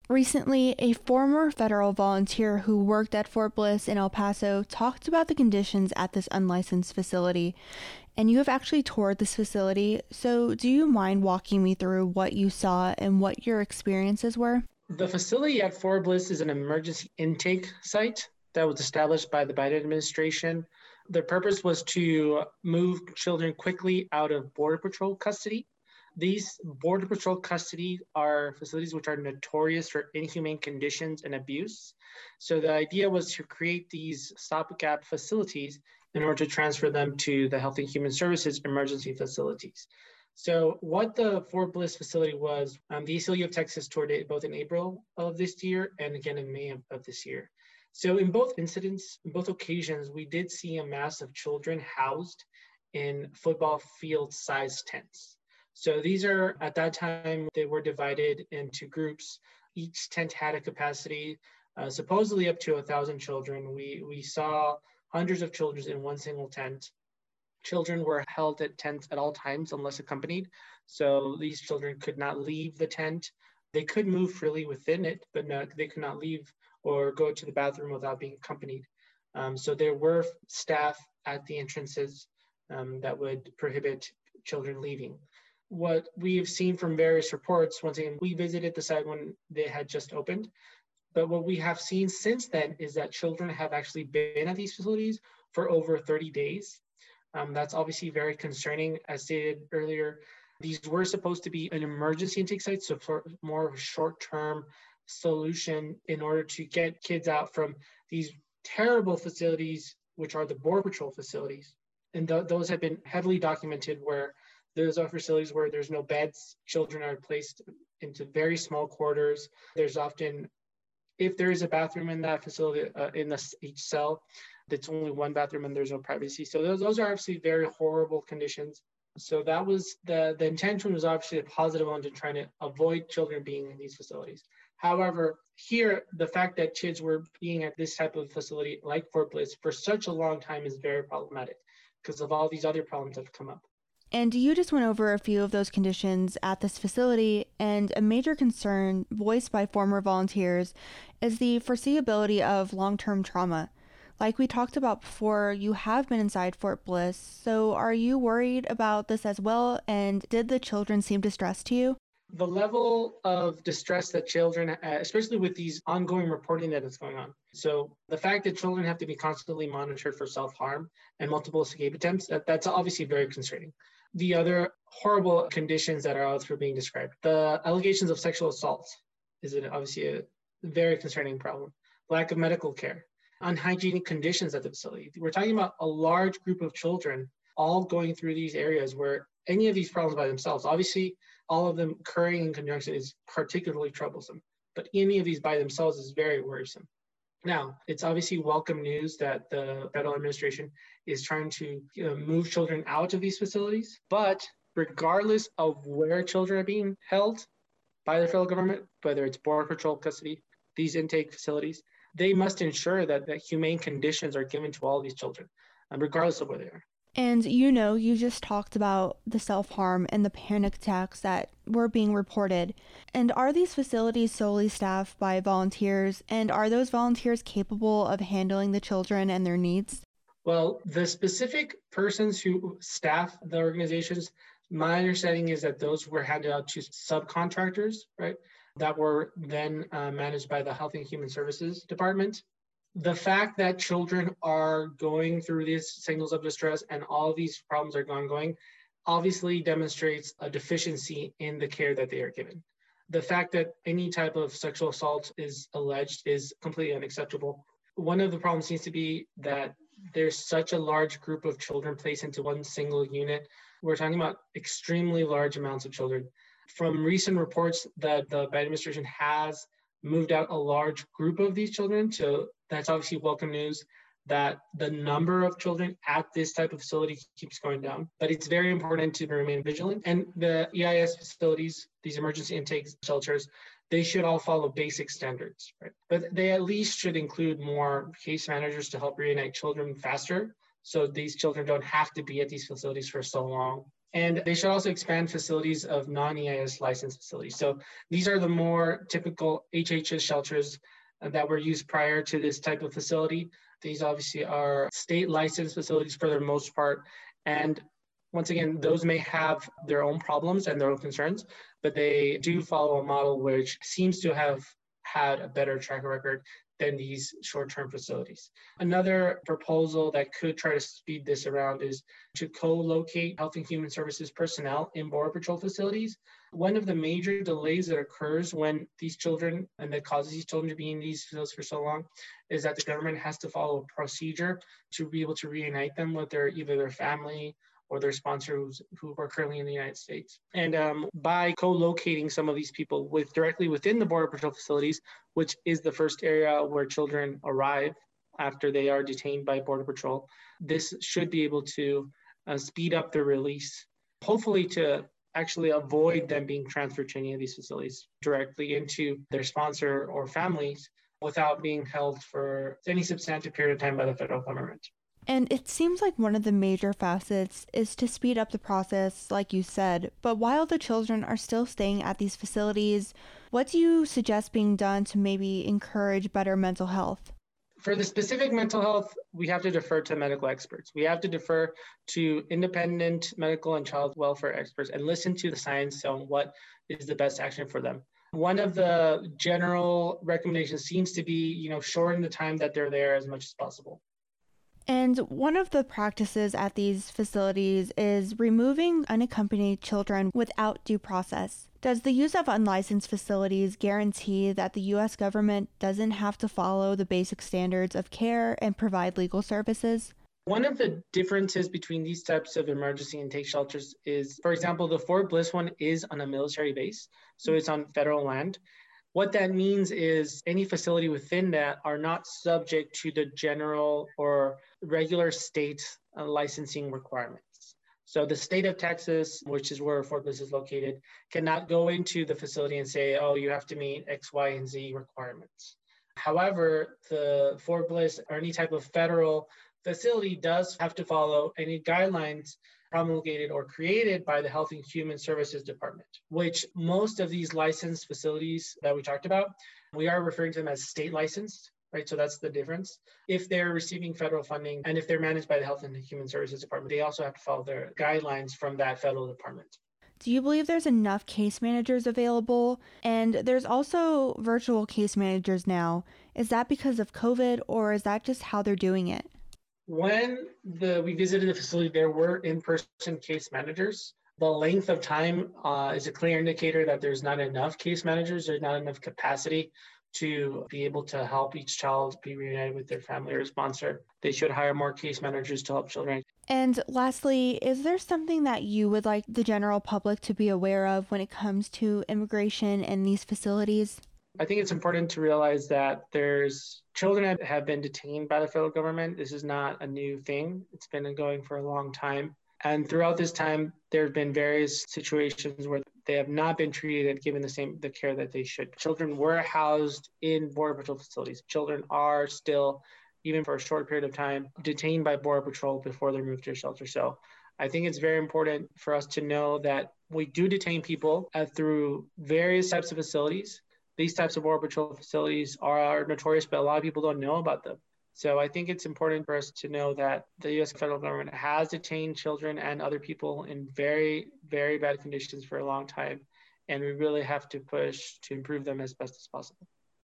Recently, a former federal volunteer who worked at Fort Bliss in El Paso talked about the conditions at this unlicensed facility. And you have actually toured this facility, so do you mind walking me through what you saw and what your experiences were? The facility at Fort Bliss is an emergency intake site that was established by the Biden administration. The purpose was to move children quickly out of Border Patrol custody. These Border Patrol custody are facilities which are notorious for inhumane conditions and abuse. So the idea was to create these stopgap facilities in order to transfer them to the Health and Human Services emergency facilities. So what the Fort Bliss facility was, the ACLU of Texas toured it both in April of this year and again in May of this year. So in both incidents, in both occasions, we did see a mass of children housed in football field sized tents. So these are, at that time, they were divided into groups. Each tent had a capacity, supposedly up to 1,000 children. We saw hundreds of children in one single tent. Children were held at tents at all times unless accompanied. So these children could not leave the tent. They could move freely within it, but they could not leave or go to the bathroom without being accompanied. So there were staff at the entrances that would prohibit children leaving. What we have seen from various reports, once again, we visited the site when they had just opened, but what we have seen since then is that children have actually been at these facilities for over 30 days. That's obviously very concerning. As stated earlier, these were supposed to be an emergency intake site, so for more of a short-term solution in order to get kids out from these terrible facilities, which are the Border Patrol facilities. And those have been heavily documented where those are facilities where there's no beds. Children are placed into very small quarters. There's often, if there is a bathroom in that facility, in each cell, it's only one bathroom and there's no privacy. So those are obviously very horrible conditions. So that was the intention was obviously a positive one to try to avoid children being in these facilities. However, here, the fact that kids were being at this type of facility like Fort Bliss for such a long time is very problematic because of all these other problems that have come up. And you just went over a few of those conditions at this facility, and a major concern voiced by former volunteers is the foreseeability of long-term trauma. Like we talked about before, you have been inside Fort Bliss, so are you worried about this as well? And did the children seem distressed to you? The level of distress that children, especially with these ongoing reporting that is going on. So the fact that children have to be constantly monitored for self-harm and multiple escape attempts, that's obviously very concerning. The other horrible conditions that are out there being described, the allegations of sexual assault is obviously a very concerning problem. Lack of medical care, unhygienic conditions at the facility. We're talking about a large group of children all going through these areas where any of these problems by themselves, obviously all of them occurring in conjunction is particularly troublesome, but any of these by themselves is very worrisome. Now, it's obviously welcome news that the federal administration is trying to move children out of these facilities, but regardless of where children are being held by the federal government, whether it's Border Patrol custody, these intake facilities, they must ensure that humane conditions are given to all these children, regardless of where they are. And you just talked about the self-harm and the panic attacks that were being reported. And are these facilities solely staffed by volunteers? And are those volunteers capable of handling the children and their needs? Well, the specific persons who staff the organizations, my understanding is that those were handed out to subcontractors, right? That were then managed by the Health and Human Services Department. The fact that children are going through these signals of distress and all these problems are ongoing obviously demonstrates a deficiency in the care that they are given. The fact that any type of sexual assault is alleged is completely unacceptable. One of the problems seems to be that there's such a large group of children placed into one single unit. We're talking about extremely large amounts of children. From recent reports that the Biden administration has moved out a large group of these children, so that's obviously welcome news that the number of children at this type of facility keeps going down. But it's very important to remain vigilant. And the EIS facilities, these emergency intake shelters, they should all follow basic standards, right? But they at least should include more case managers to help reunite children faster, so these children don't have to be at these facilities for so long. And they should also expand facilities of non-EIS licensed facilities. So these are the more typical HHS shelters that were used prior to this type of facility. These obviously are state licensed facilities for the most part. And once again, those may have their own problems and their own concerns, but they do follow a model which seems to have had a better track record than these short-term facilities. Another proposal that could try to speed this around is to co-locate Health and Human Services personnel in Border Patrol facilities. One of the major delays that occurs when these children, and that causes these children to be in these facilities for so long, is that the government has to follow a procedure to be able to reunite them with either their family or their sponsors who are currently in the United States. And by co-locating some of these people directly within the Border Patrol facilities, which is the first area where children arrive after they are detained by Border Patrol, this should be able to speed up their release, hopefully to actually avoid them being transferred to any of these facilities directly into their sponsor or families without being held for any substantive period of time by the federal government. And it seems like one of the major facets is to speed up the process, like you said. But while the children are still staying at these facilities, what do you suggest being done to maybe encourage better mental health? For the specific mental health, we have to defer to medical experts. We have to defer to independent medical and child welfare experts and listen to the science on what is the best action for them. One of the general recommendations seems to be, shorten the time that they're there as much as possible. And one of the practices at these facilities is removing unaccompanied children without due process. Does the use of unlicensed facilities guarantee that the U.S. government doesn't have to follow the basic standards of care and provide legal services? One of the differences between these types of emergency intake shelters is, for example, the Fort Bliss one is on a military base, so it's on federal land. What that means is any facility within that are not subject to the general or regular state licensing requirements. So the state of Texas, which is where Fort Bliss is located, cannot go into the facility and say, oh, you have to meet X, Y, and Z requirements. However, the Fort Bliss or any type of federal facility does have to follow any guidelines promulgated or created by the Health and Human Services Department, which most of these licensed facilities that we talked about, we are referring to them as state licensed, right? So that's the difference. If they're receiving federal funding and if they're managed by the Health and Human Services Department, they also have to follow their guidelines from that federal department. Do you believe there's enough case managers available? And there's also virtual case managers now. Is that because of COVID or is that just how they're doing it? When we visited the facility, there were in-person case managers. The length of time is a clear indicator that there's not enough case managers, there's not enough capacity to be able to help each child be reunited with their family or sponsor. They should hire more case managers to help children. And lastly, is there something that you would like the general public to be aware of when it comes to immigration and these facilities? I think it's important to realize that there's children that have been detained by the federal government. This is not a new thing. It's been ongoing for a long time. And throughout this time, there have been various situations where they have not been treated and given the care that they should. Children were housed in Border Patrol facilities. Children are still, even for a short period of time, detained by Border Patrol before they're moved to a shelter. So I think it's very important for us to know that we do detain people through various types of facilities. These types of Border Patrol facilities are notorious, but a lot of people don't know about them. So I think it's important for us to know that the U.S. federal government has detained children and other people in very, very bad conditions for a long time. And we really have to push to improve them as best as possible.